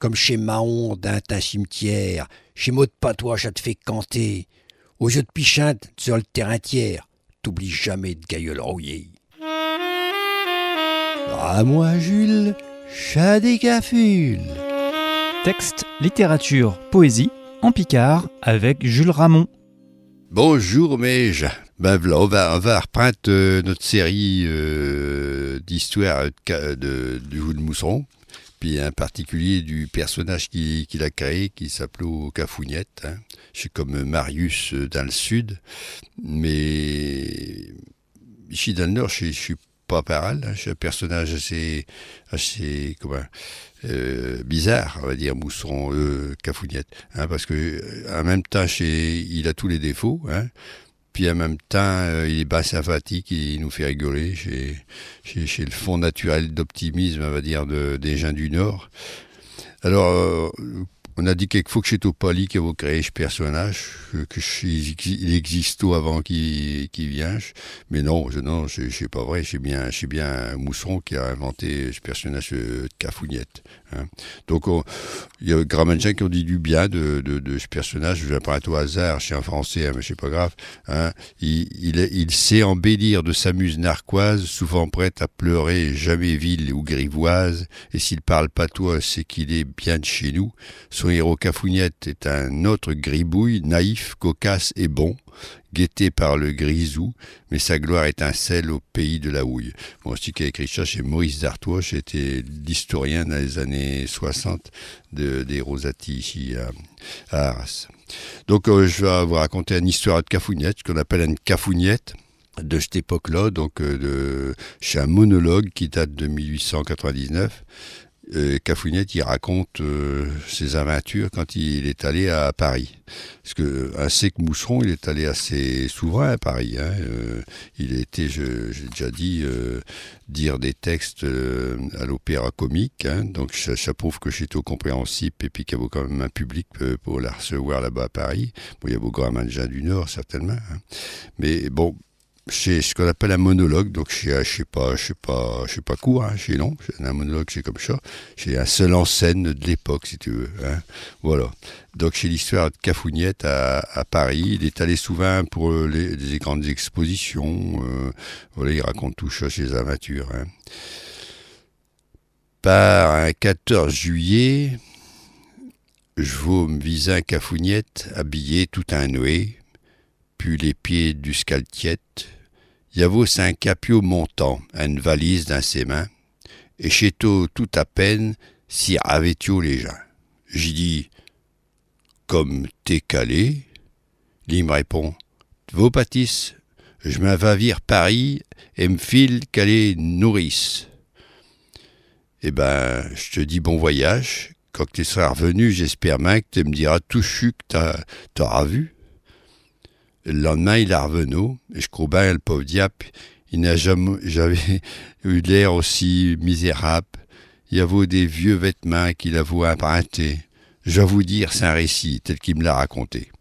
comme chez Mahon d'un cimetière, chez Maud Patois, ça te fait canter. Au jeu de pichinte, sur le terrain tiers, t'oublies jamais de gailleul rouillé. À moi, Jules, chat des gafules. Texte, littérature, poésie, en Picard, avec Jules Ramon. Bonjour Mège. Ben voilà, on va reprendre notre série d'histoires du Jules Mousseron, puis en particulier du personnage qu'il a créé, qui s'appelait Cafougnette. Hein. Je suis comme Marius dans le sud, mais ici dans le nord, je suis pas pareil. Hein. Je suis un personnage assez bizarre, on va dire, Mousseron, Cafougnette, hein, parce que en même temps, il a tous les défauts, hein, puis en même temps, il est bas sympathique, il nous fait rigoler, chez le fond naturel d'optimisme, on va dire, des gens du Nord. Alors, on a dit quelquefois que c'est Topali qui a créé ce personnage, il existe avant qu'il vienne, mais non, c'est pas vrai, c'est bien Mousseron qui a inventé ce personnage de Cafougnette. Hein. Donc, il y a grand de gens qui ont dit du bien de ce personnage, je l'apprends au hasard, je suis un français, hein, mais c'est pas grave. Hein. Il sait embellir de sa muse narquoise, souvent prête à pleurer, jamais ville ou grivoise, et s'il parle patois, c'est qu'il est bien de chez nous. Son héros Cafougnette est un autre gribouille, naïf, cocasse et bon, guetté par le grisou, mais sa gloire étincelle au pays de la houille. Bon, celui qui a écrit ça, c'est Maurice Dartois, c'était l'historien dans les années 60 des Rosati ici à Arras. Donc, je vais vous raconter une histoire de Cafougnette, ce qu'on appelle une Cafougnette de cette époque-là, donc c'est un monologue qui date de 1899. Cafougnette, il raconte ses aventures quand il est allé à Paris. Parce que ainsi que Mousseron, il est allé assez souvent à Paris. Hein. Il a été, j'ai déjà dit, dire des textes à l'opéra comique. Hein. Donc ça prouve que c'est au compréhensible et puis qu'il y a quand même un public pour la recevoir là-bas à Paris. Bon, il y a beaucoup de gens du Nord, certainement. Hein. Mais bon, c'est ce qu'on appelle un monologue, donc je sais pas court, hein, c'est long, c'est un monologue, c'est comme ça, c'est un seul en scène de l'époque, si tu veux, hein, voilà. Donc c'est l'histoire de Cafougnette à Paris, il est allé souvent pour les grandes expositions, voilà, il raconte tout ça, ses aventures, hein. Par un 14 juillet, je vous me visais un Cafougnette, habillé tout un noué, puis les pieds du scaltiette, y avait un capio montant, une valise dans ses mains, et chez tout à peine s'y avait-il les gens. J'y dis, comme t'es calé, il me répond, vos pâtisses, je m'en va vire Paris et me file calé nourrice. Eh ben, je te dis bon voyage, quand tu seras revenu, j'espère bien que tu me diras tout chu que t'auras vu. Le lendemain, il est revenu, et je crois bien, le pauvre diable, il n'a jamais eu l'air aussi misérable. Il y avait des vieux vêtements qu'il avait empruntés. Je vais vous dire, c'est un récit, tel qu'il me l'a raconté.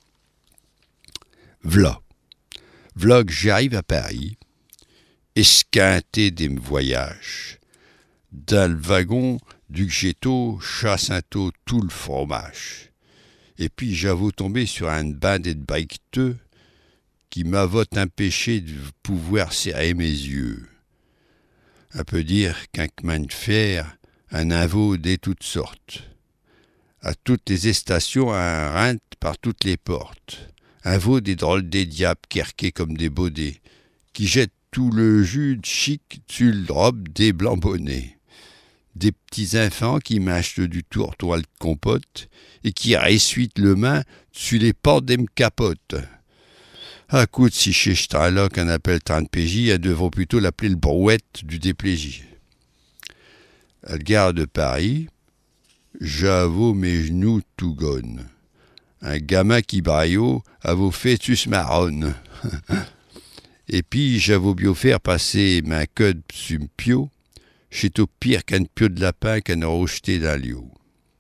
V'là que j'arrive à Paris, esquinté des voyages. Dans le wagon du Ghetto, chasse-un-tôt tout le fromage. Et puis, j'avoue tomber sur une bande de briqueteux qui m'avait empêché de pouvoir serrer mes yeux. On peut dire qu'un chemin de fer, un invo de toutes sortes. À toutes les estations, un rente par toutes les portes. Un veau des drôles des diables kerqués comme des baudets, qui jettent tout le jus de chic sur le robe des blancs bonnets. Des petits enfants qui mâchent du tourteau de compote et qui ressuitent le main sur les portes des capotes. À coup de si chez là qu'on appelle 30 PJ, elles devront plutôt l'appeler le brouette du DPJ. À la gare de Paris, j'avoue mes genoux tout gonnes. Un gamin qui braillot a vos fœtus marronnes. Et puis j'avoue bien faire passer ma queue sur pio, c'est au pire qu'un pieu de lapin qu'un rejeté dans l'eau.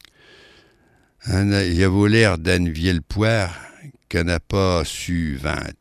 Il a l'air d'un vieil poire qu'elle n'a pas su vaincre.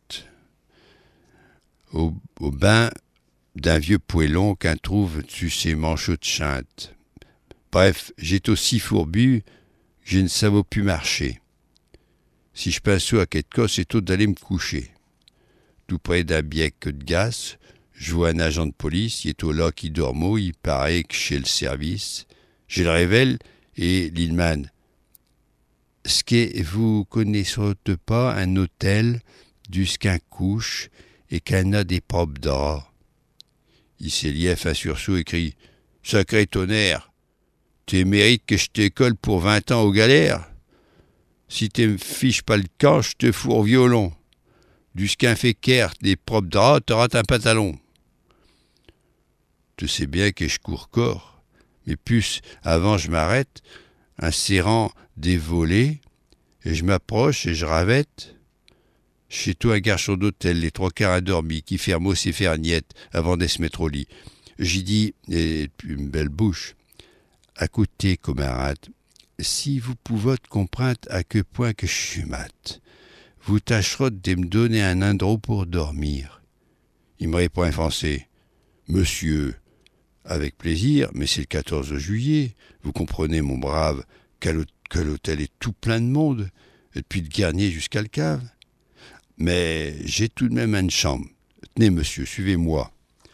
Au bain d'un vieux poêlon qu'un trouve dessus ses manchots de chante. Bref, j'étais aussi fourbu que je ne savais plus marcher. Si je pense à quelque chose, c'est tout d'aller me coucher. Tout près d'un biec de gaz, je vois un agent de police, il est au là qui dormo, il paraît que chez le service. Je le révèle et l'ilman. Est-ce que vous connaissez pas un hôtel jusqu'un couche et qu'un a des propres draps? Il s'est lié à un sursaut et crie « Sacré tonnerre, tu mérites que je t'école pour 20 ans aux galères? Si tu me fiches pas le camp, je te fous au violon. Jusqu'un fécaire, des propres draps, t'auras un pantalon. » Tu sais bien que je cours corps, mais plus avant je m'arrête, un serrant des volets, et je m'approche et je ravette. Chez toi, un garçon d'hôtel, les 3/4 endormi, qui ferme ses fergnettes avant de se mettre au lit. J'y dis, et puis une belle bouche, « Écoutez, camarade, si vous pouvez comprendre à quel point que je suis mat, vous tâcherez de me donner un endroit pour dormir. » Il me répond en français, « Monsieur, avec plaisir, mais c'est le 14 juillet, vous comprenez, mon brave, que l'hôtel est tout plein de monde, depuis le garnier jusqu'à le cave. Mais j'ai tout de même une chambre. Tenez, monsieur, suivez-moi.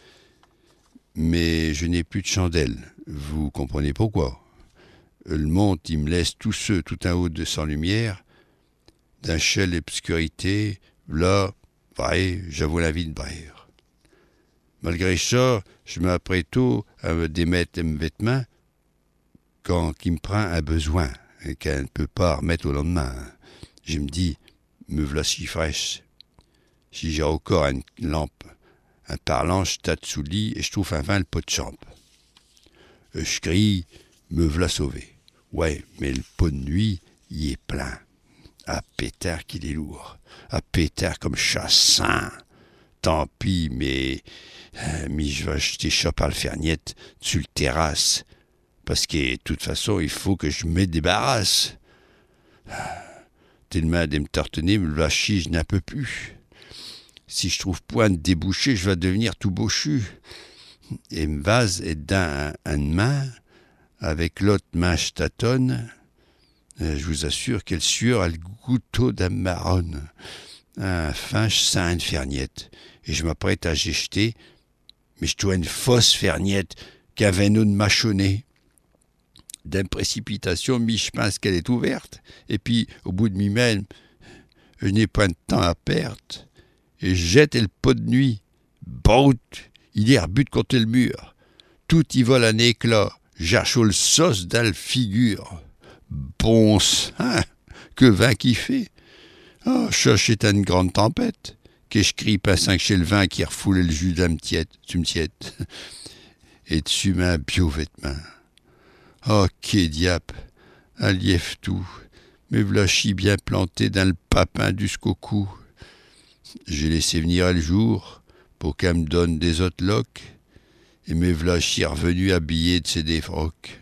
Mais je n'ai plus de chandelle. Vous comprenez pourquoi? Le monde, il me laisse tout un haut de sans lumière, d'un chel d'obscurité, là, vrai, j'avoue la vie de brère. Malgré ça, je m'apprête à me démettre mes vêtements quand il me prend un besoin et qu'elle ne peut pas remettre au lendemain. Je me dis, me v'là si fraîche. Si j'ai encore une lampe, un parlant, je tâte sous le lit et je trouve enfin le pot de chambre. Je crie, me v'là sauvé. Ouais, mais le pot de nuit, il est plein. Ah, pétard qu'il est lourd. Ah, pétard comme chassin. Tant pis, mais je vais acheter ça par le fergnette sur le terrasse. Parce que, de toute façon, il faut que je me débarrasse. Tellement de me tartener, me lâcher, je n'en peux plus. Si je trouve point de déboucher, je vais devenir tout bochu. Et me vase est dans une main, avec l'autre main je tâtonne. Je vous assure qu'elle sueur à le gouteau d'un marronne. Enfin, je sens une fergnette, et je m'apprête à jeter, mais je trouve une fausse fergnette qui avait un eau de mâchonner. D'une précipitation, je pense qu'elle est ouverte, et puis, au bout de mi-même, je n'ai pas de temps à perdre, et je jette le pot de nuit. Bout, il y rebute contre le mur. Tout y vole un éclat, j'arche le sauce dans le figure. Bon sang, que vin qui fait. Oh, ça, c'est une grande tempête, que je crie pas 5 chez le vin qui refoule le jus d'un tiète, et dessus un bio-vêtement. Oh, qu'est diable, un lièvre tout, me vlachi bien planté dans le papin jusqu'au cou. J'ai laissé venir le jour pour qu'elle me donne des autres loques, et me vlachi revenu habillé de ses défroques.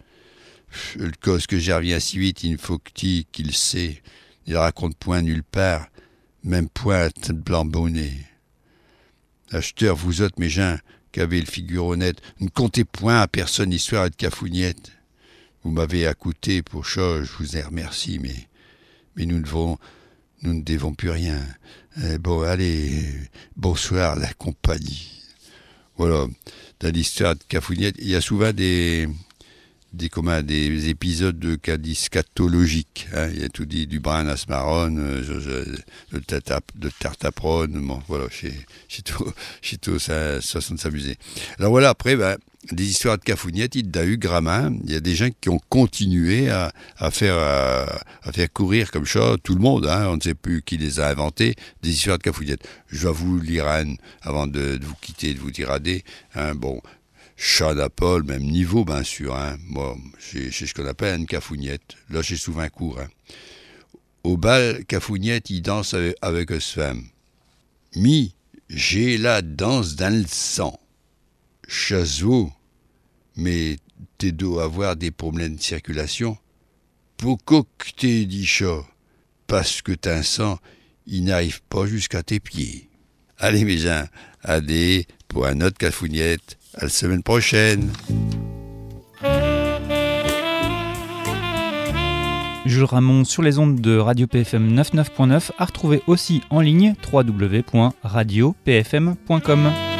Le cause que j'y reviens si vite, il faut qu'il sait, il raconte point nulle part, même point de blanc bonnet. Acheteurs, vous autres, mes gens, qu'avez le figure honnête, ne comptez point à personne l'histoire de Cafougnette. Vous m'avez accouté pour ça, je vous en remercie, mais nous ne devons plus rien. Bon, allez, bonsoir la compagnie. Voilà, dans l'histoire de Cafougnette, il y a souvent des épisodes de scatologiques. Hein. Il y a tout dit du brin à Smarone, de Tartaprone, bon, voilà, j'ai tout ça façon de s'amuser. Alors voilà, après, des histoires de Cafougnette, il y a eu Gramin, il y a des gens qui ont continué à faire courir comme ça tout le monde, hein, on ne sait plus qui les a inventés, des histoires de Cafougnette. Je vais vous lire un, avant de vous quitter, de vous dirader, hein, bon, chat d'Apple, même niveau, bien sûr. Hein. Moi, j'ai ce qu'on appelle une cafougnette. Là, j'ai souvent cours. Hein. Au bal, cafougnette, il danse avec une femme. J'ai la danse dans le sang. Chazou, mais t'es dois avoir des problèmes de circulation. Pourquoi que t'es dit ça? Parce que t'as sang, il n'arrive pas jusqu'à tes pieds. Allez, mes gens, adé pour un autre cafougnette. À la semaine prochaine. Jules Ramon sur les ondes de Radio PFM 99.9, à retrouver aussi en ligne www.radiopfm.com.